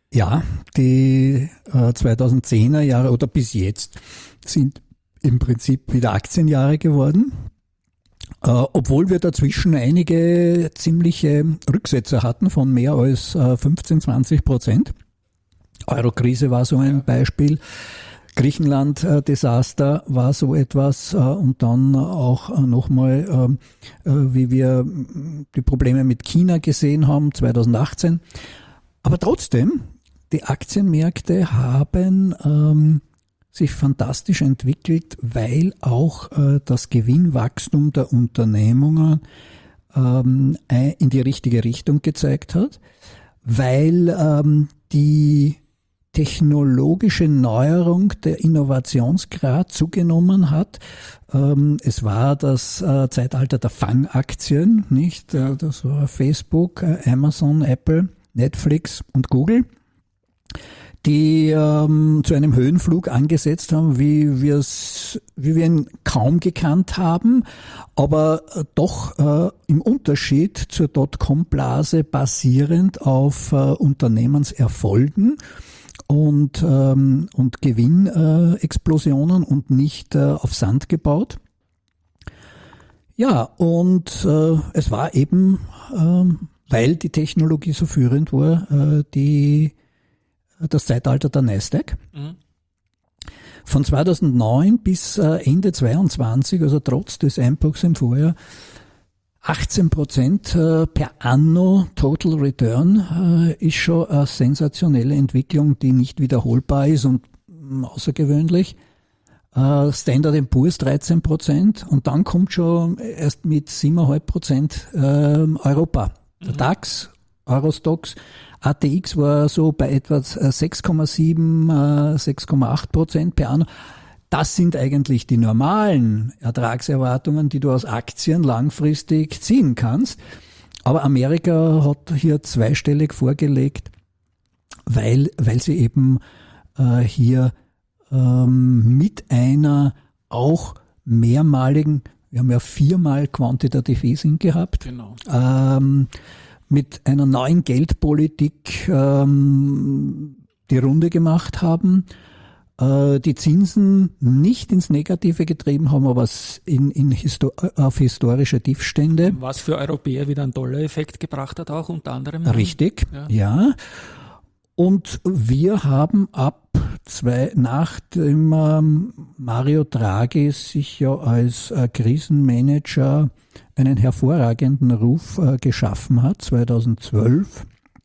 Ja, die äh, zweitausendzehner Jahre oder bis jetzt sind im Prinzip wieder Aktienjahre geworden, äh, obwohl wir dazwischen einige ziemliche Rücksetzer hatten von mehr als äh, fünfzehn, zwanzig Prozent. Eurokrise war so ein Beispiel. Griechenland-Desaster war so etwas, und dann auch nochmal, wie wir die Probleme mit China gesehen haben, zweitausendachtzehn. Aber trotzdem, die Aktienmärkte haben ähm, sich fantastisch entwickelt, weil auch äh, das Gewinnwachstum der Unternehmungen ähm, in die richtige Richtung gezeigt hat, weil ähm, die technologische Neuerung, der Innovationsgrad zugenommen hat. Es war das Zeitalter der Fangaktien, nicht? Das war Facebook, Amazon, Apple, Netflix und Google, die ähm, zu einem Höhenflug angesetzt haben, wie wir es, wie wir ihn kaum gekannt haben, aber doch äh, im Unterschied zur Dotcom-Blase basierend auf äh, Unternehmenserfolgen und, ähm, und Gewinnexplosionen äh, und nicht äh, auf Sand gebaut. Ja, und äh, es war eben, äh, weil die Technologie so führend war, äh, die, das Zeitalter der Nasdaq. Mhm. Von zweitausendneun bis äh, Ende zweiundzwanzig, also trotz des Einbruchs im Vorjahr, achtzehn Prozent per anno Total Return ist schon eine sensationelle Entwicklung, die nicht wiederholbar ist und außergewöhnlich. Standard and Poor's dreizehn Prozent und dann kommt schon erst mit sieben Komma fünf Prozent Europa. Der mhm. DAX, Eurostoxx, A T X war so bei etwa sechs Komma sieben, sechs Komma acht Prozent per anno. Das sind eigentlich die normalen Ertragserwartungen, die du aus Aktien langfristig ziehen kannst. Aber Amerika hat hier zweistellig vorgelegt, weil, weil sie eben äh, hier ähm, mit einer auch mehrmaligen, wir haben ja viermal Quantitative Easing gehabt, genau. ähm, mit einer neuen Geldpolitik ähm, die Runde gemacht haben, die Zinsen nicht ins Negative getrieben haben, aber in, in Histo- auf historische Tiefstände. Was für Europäer wieder einen Dollar-Effekt gebracht hat auch unter anderem. Richtig, ja. ja. Und wir haben ab zwei, nachdem ähm, Mario Draghi sich ja als äh, Krisenmanager einen hervorragenden Ruf äh, geschaffen hat, zweitausendzwölf,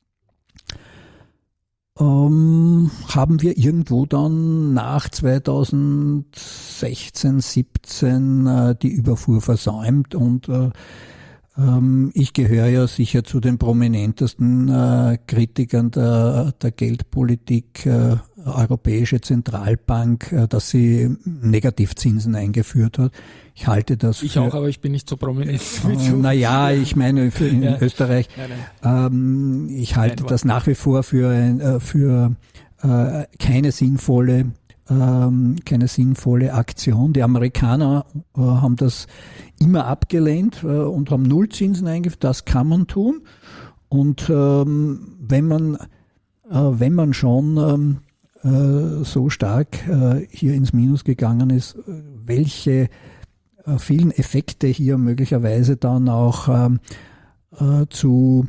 Ähm, haben wir irgendwo dann nach zweitausendsechzehn, siebzehn äh, die Überfuhr versäumt und äh, ähm, ich gehöre ja sicher zu den prominentesten äh, Kritikern der, der Geldpolitik, äh, Europäische Zentralbank, äh, dass sie Negativzinsen eingeführt hat. Ich halte das Ich für, auch, aber ich bin nicht so prominent. Äh, naja, ich meine für in ja. Österreich. Nein, nein. Ähm, ich halte nein, das nach wie vor für, ein, äh, für äh, keine sinnvolle, ähm, keine sinnvolle Aktion. Die Amerikaner äh, haben das immer abgelehnt äh, und haben Nullzinsen eingeführt. Das kann man tun. Und ähm, wenn man, äh, wenn man schon ähm, äh, so stark äh, hier ins Minus gegangen ist, welche vielen Effekte hier möglicherweise dann auch ähm, äh, zu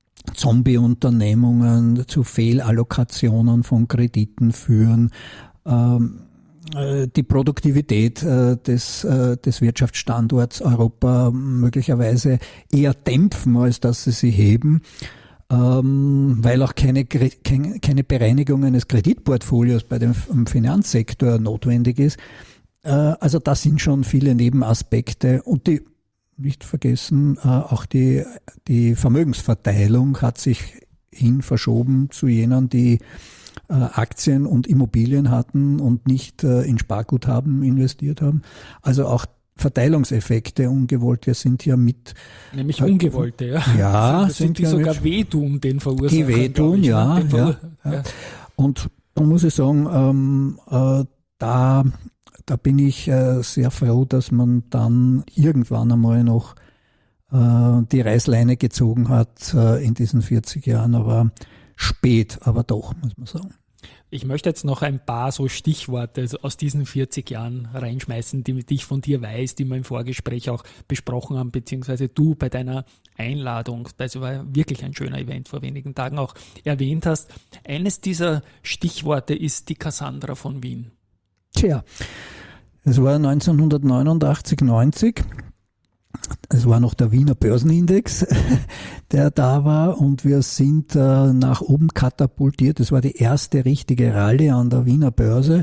Zombie-Unternehmungen, zu Fehlallokationen von Krediten führen, ähm, äh, die Produktivität äh, des, äh, des Wirtschaftsstandorts Europa möglicherweise eher dämpfen, als dass sie sie heben, ähm, weil auch keine, keine, keine Bereinigung eines Kreditportfolios bei dem Finanzsektor notwendig ist. Also das sind schon viele Nebenaspekte und die, nicht vergessen, auch die, die Vermögensverteilung hat sich hin verschoben zu jenen, die Aktien und Immobilien hatten und nicht in Sparguthaben investiert haben. Also auch Verteilungseffekte, ungewollte, sind ja mit. Nämlich ungewollte, ja. Ja, das sind die ja sogar wehtun, den verursachen. Die wehtun, ja, den ja, ja. Und da muss ich sagen, ähm, äh, da Da bin ich äh, sehr froh, dass man dann irgendwann einmal noch äh, die Reißleine gezogen hat äh, in diesen vierzig Jahren. Aber spät, aber doch, muss man sagen. Ich möchte jetzt noch ein paar so Stichworte aus diesen vierzig Jahren reinschmeißen, die, die ich von dir weiß, die wir im Vorgespräch auch besprochen haben, beziehungsweise du bei deiner Einladung, das war wirklich ein schöner Event vor wenigen Tagen auch erwähnt hast. Eines dieser Stichworte ist die Cassandra von Wien. Tja, es war neunzehnhundertneunundachtzig, neunzig. Es war noch der Wiener Börsenindex, der da war, und wir sind äh, nach oben katapultiert. Das war die erste richtige Rallye an der Wiener Börse.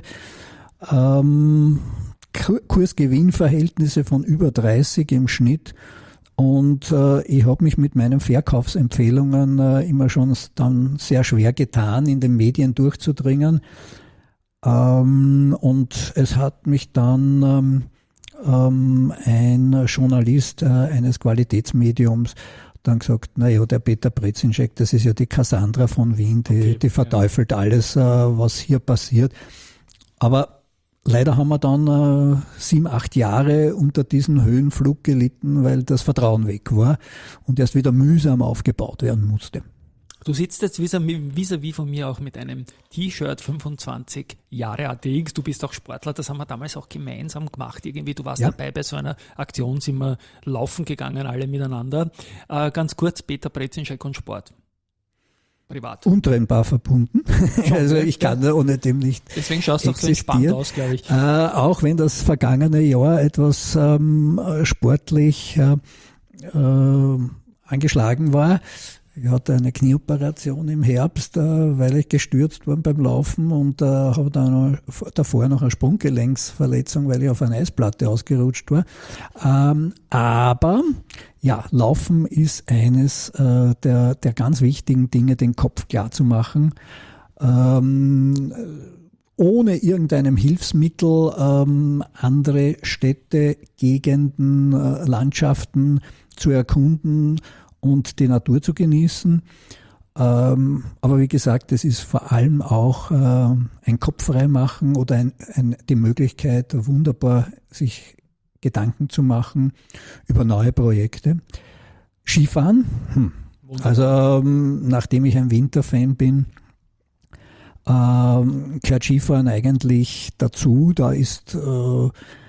Ähm, Kursgewinnverhältnisse von über dreißig im Schnitt. Und äh, ich habe mich mit meinen Verkaufsempfehlungen äh, immer schon dann sehr schwer getan, in den Medien durchzudringen. Ähm, und es hat mich dann ähm, ähm, ein Journalist äh, eines Qualitätsmediums dann gesagt, naja, der Peter Brezinschek, das ist ja die Cassandra von Wien, die, okay, die verteufelt ja alles, äh, was hier passiert. Aber leider haben wir dann äh, sieben, acht Jahre unter diesem Höhenflug gelitten, weil das Vertrauen weg war und erst wieder mühsam aufgebaut werden musste. Du sitzt jetzt vis-à-vis von mir auch mit einem T-Shirt fünfundzwanzig Jahre A T X. Du bist auch Sportler, das haben wir damals auch gemeinsam gemacht. Irgendwie, du warst ja dabei bei so einer Aktion, sind wir laufen gegangen, alle miteinander. Äh, ganz kurz, Peter Brezinschek und Sport. Privat. Untrennbar verbunden. Also ich kann da ohne dem nicht. Deswegen schaust du auch so entspannt aus, glaube ich. Äh, auch wenn das vergangene Jahr etwas ähm, sportlich äh, äh, angeschlagen war. Ich hatte eine Knieoperation im Herbst, äh, weil ich gestürzt war beim Laufen, und äh, habe dann noch, davor noch eine Sprunggelenksverletzung, weil ich auf eine Eisplatte ausgerutscht war. Ähm, aber ja, Laufen ist eines äh, der, der ganz wichtigen Dinge, den Kopf klar zu machen. Ähm, ohne irgendeinem Hilfsmittel ähm, andere Städte, Gegenden, äh, Landschaften zu erkunden und die Natur zu genießen. Ähm, aber wie gesagt, es ist vor allem auch äh, ein Kopffreimachen oder ein, ein, die Möglichkeit, wunderbar sich Gedanken zu machen über neue Projekte. Skifahren, hm. also ähm, nachdem ich ein Winterfan bin, ähm, gehört Skifahren eigentlich dazu. Da ist, äh, äh,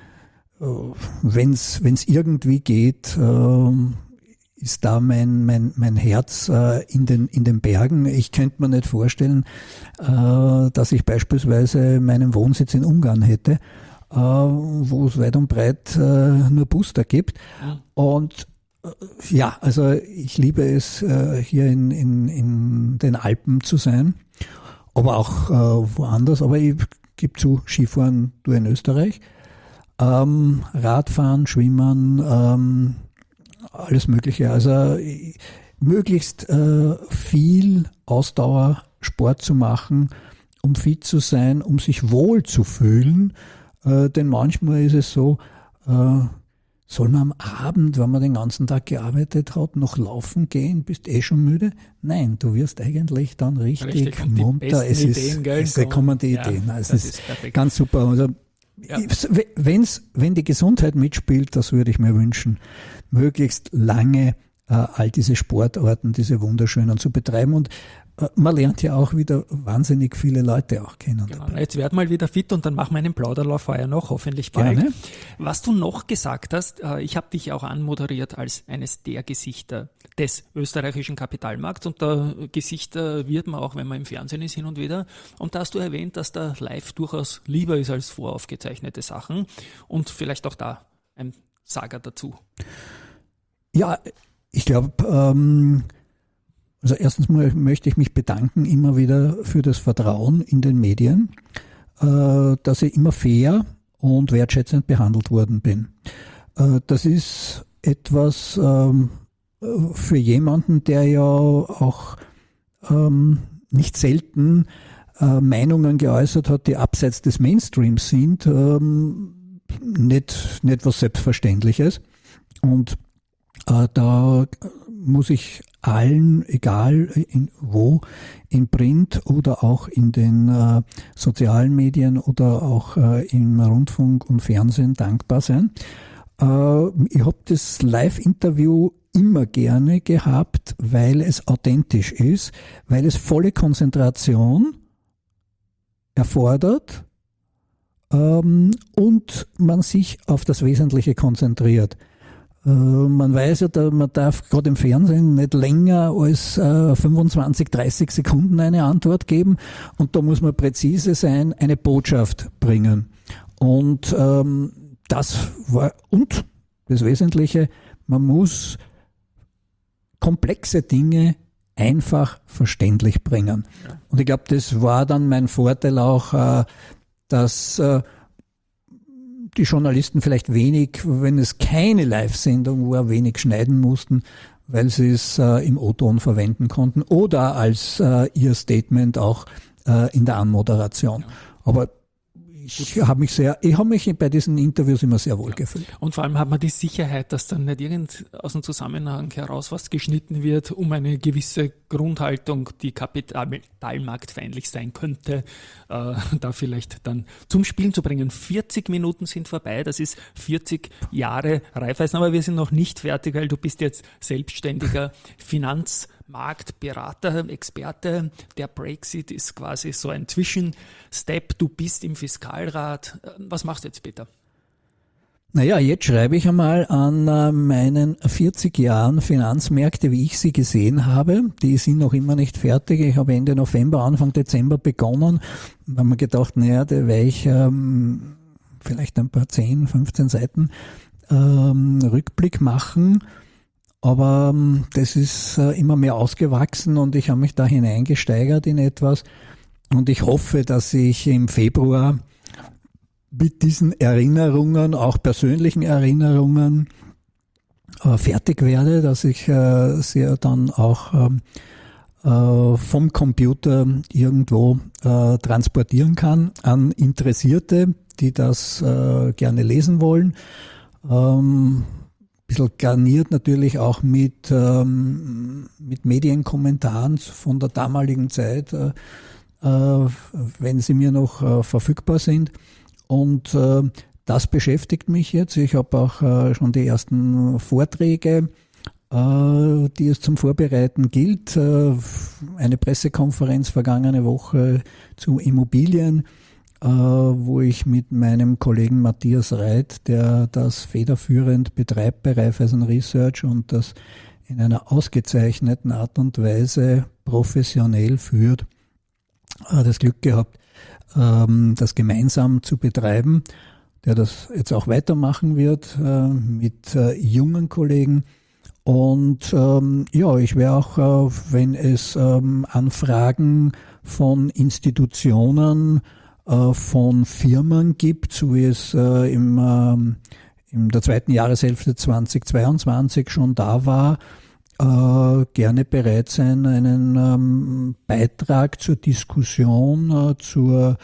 wenn es irgendwie geht, äh, ist da mein, mein, mein Herz äh, in, den, in den Bergen. Ich könnte mir nicht vorstellen, äh, dass ich beispielsweise meinen Wohnsitz in Ungarn hätte, äh, wo es weit und breit äh, nur Booster gibt. Ja. Und äh, ja, also ich liebe es, äh, hier in, in, in den Alpen zu sein, aber auch äh, woanders. Aber ich gebe zu, Skifahren tue in Österreich. Ähm, Radfahren, Schwimmen, ähm, alles Mögliche. Also möglichst äh, viel Ausdauersport zu machen, um fit zu sein, um sich wohl zu fühlen. Äh, denn manchmal ist es so, äh, soll man am Abend, wenn man den ganzen Tag gearbeitet hat, noch laufen gehen? Bist eh schon müde? Nein, du wirst eigentlich dann richtig, richtig munter. Es, ist, Ideen, es kommen die ja, Ideen. Also es ist, ist ganz super. Also, ja. Wenn's, wenn die Gesundheit mitspielt, das würde ich mir wünschen, möglichst lange äh, all diese Sportarten, diese wunderschönen zu betreiben. Und äh, man lernt ja auch wieder wahnsinnig viele Leute auch kennen. Genau, jetzt werd mal wieder fit und dann machen wir einen Plauderlauf vorher noch, hoffentlich bald. Gerne. Was du noch gesagt hast, äh, ich habe dich auch anmoderiert als eines der Gesichter des österreichischen Kapitalmarkts, und da Gesichter wird man auch, wenn man im Fernsehen ist, hin und wieder. Und da hast du erwähnt, dass da live durchaus lieber ist als voraufgezeichnete Sachen, und vielleicht auch da ein Sager dazu. Ja, ich glaube, ähm, also erstens mal möchte ich mich bedanken immer wieder für das Vertrauen in den Medien, äh, dass ich immer fair und wertschätzend behandelt worden bin. Äh, das ist etwas ähm, für jemanden, der ja auch ähm, nicht selten äh, Meinungen geäußert hat, die abseits des Mainstreams sind, ähm, nicht, nicht was Selbstverständliches. Und äh, da muss ich allen, egal in, wo, in Print oder auch in den äh, sozialen Medien oder auch äh, im Rundfunk und Fernsehen dankbar sein. Äh, ich habe das Live-Interview immer gerne gehabt, weil es authentisch ist, weil es volle Konzentration erfordert ähm, und man sich auf das Wesentliche konzentriert. Äh, man weiß ja, da, man darf gerade im Fernsehen nicht länger als äh, fünfundzwanzig, dreißig Sekunden eine Antwort geben und da muss man präzise sein, eine Botschaft bringen. Und ähm, das war, und das Wesentliche, man muss komplexe Dinge einfach verständlich bringen. Ja. Und ich glaube, das war dann mein Vorteil auch, äh, dass äh, die Journalisten vielleicht wenig, wenn es keine Live-Sendung war, wenig schneiden mussten, weil sie es äh, im O-Ton verwenden konnten oder als äh, ihr Statement auch äh, in der Anmoderation. Ja. Aber ich habe mich sehr, ich habe mich bei diesen Interviews immer sehr wohl gefühlt. Und vor allem hat man die Sicherheit, dass dann nicht irgend aus dem Zusammenhang heraus was geschnitten wird, um eine gewisse Grundhaltung, die kapitalmarktfeindlich sein könnte, äh, da vielleicht dann zum Spielen zu bringen. vierzig Minuten sind vorbei, das ist vierzig Jahre Raiffeisen, aber wir sind noch nicht fertig, weil du bist jetzt selbstständiger Finanzmarktberater, Experte. Der Brexit ist quasi so ein Zwischenstep. Du bist im Fiskalrat. Was machst du jetzt, Peter? Naja, jetzt schreibe ich einmal an äh, meinen vierzig Jahren Finanzmärkte, wie ich sie gesehen habe. Die sind noch immer nicht fertig. Ich habe Ende November, Anfang Dezember begonnen. Da haben wir gedacht, naja, da werde ich ähm, vielleicht ein paar zehn, fünfzehn Seiten ähm, Rückblick machen. Aber ähm, das ist äh, immer mehr ausgewachsen und ich habe mich da hineingesteigert in etwas. Und ich hoffe, dass ich im Februar mit diesen Erinnerungen, auch persönlichen Erinnerungen, äh, fertig werde, dass ich äh, sie dann auch ähm, äh, vom Computer irgendwo äh, transportieren kann an Interessierte, die das äh, gerne lesen wollen. Ähm, ein bisschen garniert natürlich auch mit, ähm, mit Medienkommentaren von der damaligen Zeit, äh, äh, wenn sie mir noch äh, verfügbar sind. Und äh, das beschäftigt mich jetzt. Ich habe auch äh, schon die ersten Vorträge, äh, die es zum Vorbereiten gilt. Äh, eine Pressekonferenz vergangene Woche zu Immobilien, äh, wo ich mit meinem Kollegen Matthias Reit, der das federführend betreibt bei Raiffeisen Research und das in einer ausgezeichneten Art und Weise professionell führt, äh, das Glück gehabt, das gemeinsam zu betreiben, der das jetzt auch weitermachen wird äh, mit äh, jungen Kollegen. Und ähm, ja, ich werde auch, äh, wenn es ähm, Anfragen von Institutionen, äh, von Firmen gibt, so wie es äh, im, äh, in der zweiten Jahreshälfte zweitausendzweiundzwanzig schon da war, Äh, gerne bereit sein, einen ähm, Beitrag zur Diskussion, äh, zur,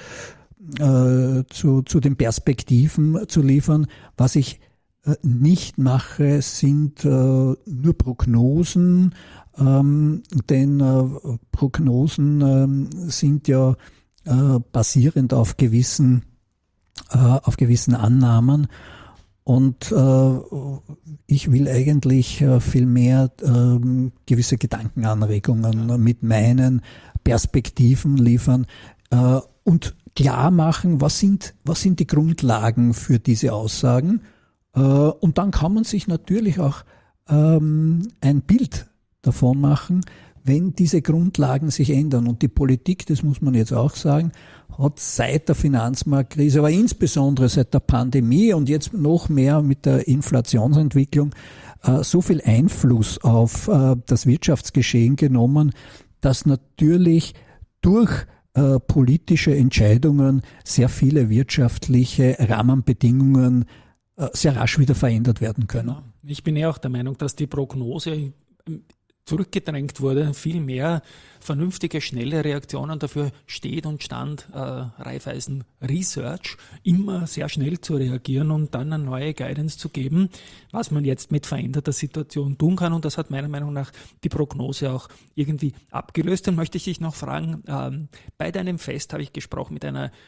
äh, zu, zu den Perspektiven zu liefern. Was ich äh, nicht mache, sind äh, nur Prognosen, ähm, denn äh, Prognosen äh, sind ja äh, basierend auf gewissen, äh, auf gewissen Annahmen. Und äh, ich will eigentlich äh, viel mehr äh, gewisse Gedankenanregungen ja. mit meinen Perspektiven liefern äh, und klar machen, was sind, was sind die Grundlagen für diese Aussagen. Äh, und dann kann man sich natürlich auch ähm, ein Bild davon machen, wenn diese Grundlagen sich ändern. Und die Politik, das muss man jetzt auch sagen, hat seit der Finanzmarktkrise, aber insbesondere seit der Pandemie und jetzt noch mehr mit der Inflationsentwicklung äh, so viel Einfluss auf äh, das Wirtschaftsgeschehen genommen, dass natürlich durch äh, politische Entscheidungen sehr viele wirtschaftliche Rahmenbedingungen äh, sehr rasch wieder verändert werden können. Genau. Ich bin ja auch der Meinung, dass die Prognose zurückgedrängt wurde, viel mehr vernünftige, schnelle Reaktionen. Dafür steht und stand äh, Raiffeisen Research, immer sehr schnell zu reagieren und dann eine neue Guidance zu geben, was man jetzt mit veränderter Situation tun kann. Und das hat meiner Meinung nach die Prognose auch irgendwie abgelöst. Dann möchte ich dich noch fragen, ähm, bei deinem Fest habe ich gesprochen mit einer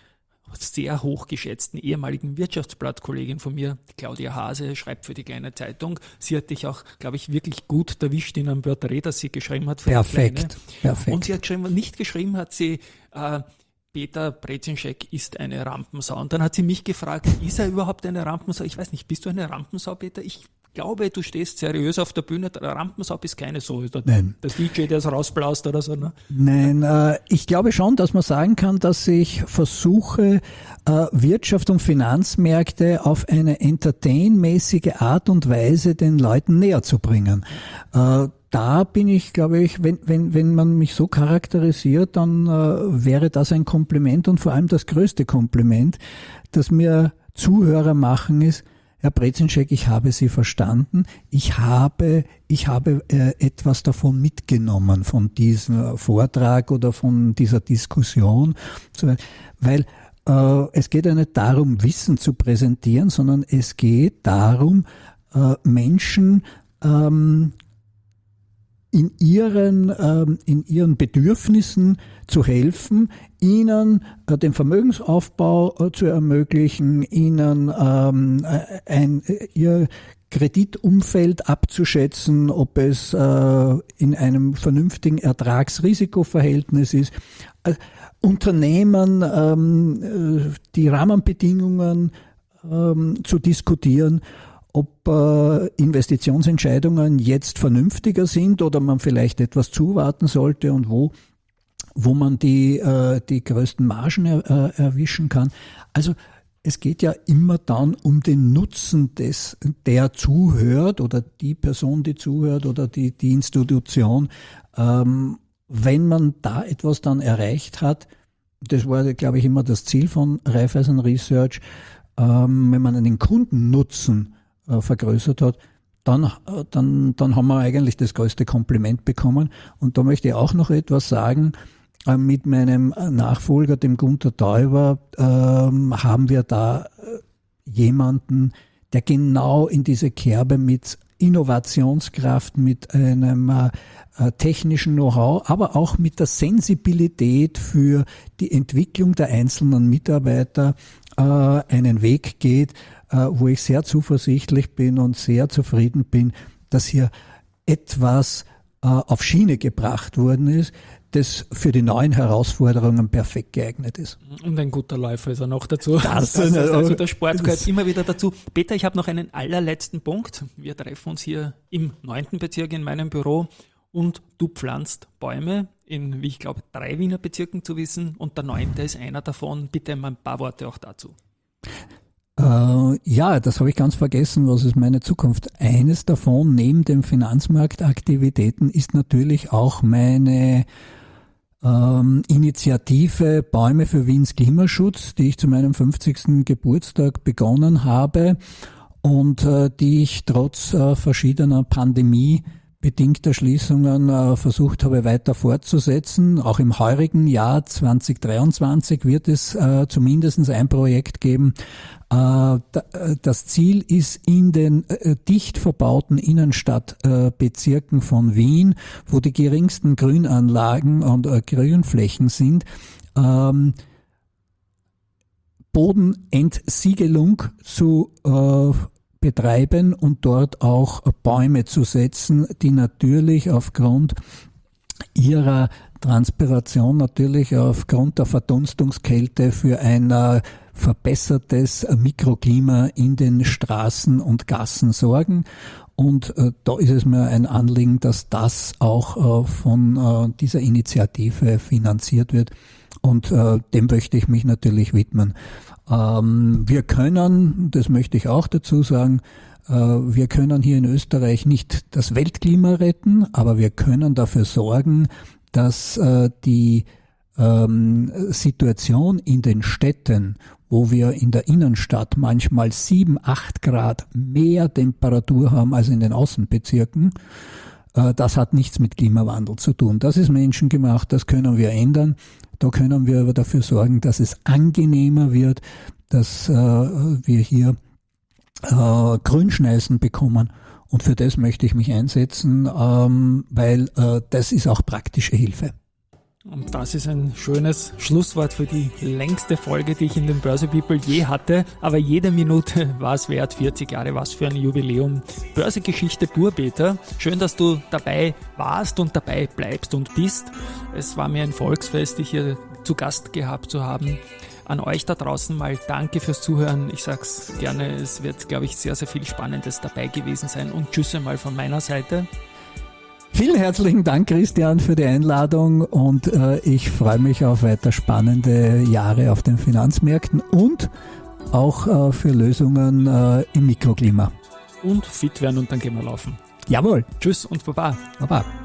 sehr hochgeschätzten ehemaligen Wirtschaftsblattkollegin von mir, Claudia Hase, schreibt für die Kleine Zeitung. Sie hat dich auch, glaube ich, wirklich gut erwischt in einem Porträt, das sie geschrieben hat. Für perfekt, die Kleine. perfekt. Und sie hat geschrieben, nicht geschrieben hat sie, äh, Peter Brezinschek ist eine Rampensau. Und dann hat sie mich gefragt, ist er überhaupt eine Rampensau? Ich weiß nicht, bist du eine Rampensau, Peter? Ich glaube, du stehst seriös auf der Bühne. Der Rampensau ist keine so. Der, Nein. Der D J, der es rausblaust oder so. Ne? Nein, äh, ich glaube schon, dass man sagen kann, dass ich versuche, äh, Wirtschaft und Finanzmärkte auf eine entertainmäßige Art und Weise den Leuten näher zu bringen. Äh, Da bin ich, glaube ich, wenn, wenn, wenn man mich so charakterisiert, dann äh, wäre das ein Kompliment und vor allem das größte Kompliment, das mir Zuhörer machen, ist, Herr Brezinschek, ich habe Sie verstanden. Ich habe, ich habe äh, etwas davon mitgenommen, von diesem Vortrag oder von dieser Diskussion. Weil äh, es geht ja nicht darum, Wissen zu präsentieren, sondern es geht darum, äh, Menschen ähm, in ihren, ähm, in ihren Bedürfnissen zu helfen, ihnen äh, den Vermögensaufbau äh, zu ermöglichen, ihnen ähm, ein, ihr Kreditumfeld abzuschätzen, ob es äh, in einem vernünftigen Ertrags-Risiko-Verhältnis ist. Äh, Unternehmen, ähm, die Rahmenbedingungen ähm, zu diskutieren, ob äh, Investitionsentscheidungen jetzt vernünftiger sind oder man vielleicht etwas zuwarten sollte und wo, wo man die, äh, die größten Margen er, äh, erwischen kann. Also es geht ja immer dann um den Nutzen des, der zuhört oder die Person, die zuhört oder die, die Institution. Ähm, wenn man da etwas dann erreicht hat, das war, glaube ich, immer das Ziel von Raiffeisen Research, ähm, wenn man einen Kundennutzen vergrößert hat, dann, dann, dann haben wir eigentlich das größte Kompliment bekommen. Und da möchte ich auch noch etwas sagen. Mit meinem Nachfolger, dem Gunter Teuber, ähm, haben wir da jemanden, der genau in diese Kerbe mit Innovationskraft, mit einem äh, technischen Know-how, aber auch mit der Sensibilität für die Entwicklung der einzelnen Mitarbeiter äh, einen Weg geht, wo ich sehr zuversichtlich bin und sehr zufrieden bin, dass hier etwas äh, auf Schiene gebracht worden ist, das für die neuen Herausforderungen perfekt geeignet ist. Und ein guter Läufer ist er noch dazu. Das, das heißt, also der Sport gehört das, immer wieder dazu. Peter, ich habe noch einen allerletzten Punkt. Wir treffen uns hier im neunten Bezirk in meinem Büro und du pflanzt Bäume in, wie ich glaube, drei Wiener Bezirken zu wissen und der neunte ist einer davon. Bitte ein paar Worte auch dazu. Äh, ja, das habe ich ganz vergessen. Was ist meine Zukunft? Eines davon, neben den Finanzmarktaktivitäten, ist natürlich auch meine ähm, Initiative Bäume für Wiens Klimaschutz, die ich zu meinem fünfzigsten Geburtstag begonnen habe und äh, die ich trotz äh, verschiedener Pandemie bedingter Schließungen äh, versucht habe weiter fortzusetzen. Auch im heurigen Jahr zwanzig dreiundzwanzig wird es äh, zumindest ein Projekt geben. Äh, da, das Ziel ist in den äh, dicht verbauten Innenstadtbezirken äh, von Wien, wo die geringsten Grünanlagen und äh, Grünflächen sind, ähm, Bodenentsiegelung zu äh, betreiben und dort auch Bäume zu setzen, die natürlich aufgrund ihrer Transpiration, natürlich aufgrund der Verdunstungskälte für ein äh, verbessertes Mikroklima in den Straßen und Gassen sorgen. Und äh, da ist es mir ein Anliegen, dass das auch äh, von äh, dieser Initiative finanziert wird. Und äh, dem möchte ich mich natürlich widmen. Ähm, wir können, das möchte ich auch dazu sagen, äh, wir können hier in Österreich nicht das Weltklima retten, aber wir können dafür sorgen, dass äh, die ähm, Situation in den Städten, wo wir in der Innenstadt manchmal sieben, acht Grad mehr Temperatur haben als in den Außenbezirken, äh, das hat nichts mit Klimawandel zu tun. Das ist menschengemacht, das können wir ändern. Da können wir aber dafür sorgen, dass es angenehmer wird, dass äh, wir hier äh, Grünschneisen bekommen. Und für das möchte ich mich einsetzen, ähm, weil äh, das ist auch praktische Hilfe. Und das ist ein schönes Schlusswort für die längste Folge, die ich in den Börse People je hatte. Aber jede Minute war es wert. vierzig Jahre, was für ein Jubiläum. Börsegeschichte pur, Peter. Schön, dass du dabei warst und dabei bleibst und bist. Es war mir ein Volksfest, dich hier zu Gast gehabt zu haben. An euch da draußen mal danke fürs Zuhören. Ich sag's gerne, es wird, glaube ich, sehr, sehr viel Spannendes dabei gewesen sein. Und tschüss einmal von meiner Seite. Vielen herzlichen Dank, Christian, für die Einladung und äh, ich freue mich auf weiter spannende Jahre auf den Finanzmärkten und auch äh, für Lösungen äh, im Mikroklima. Und fit werden und dann gehen wir laufen. Jawohl. Tschüss und Baba. Baba.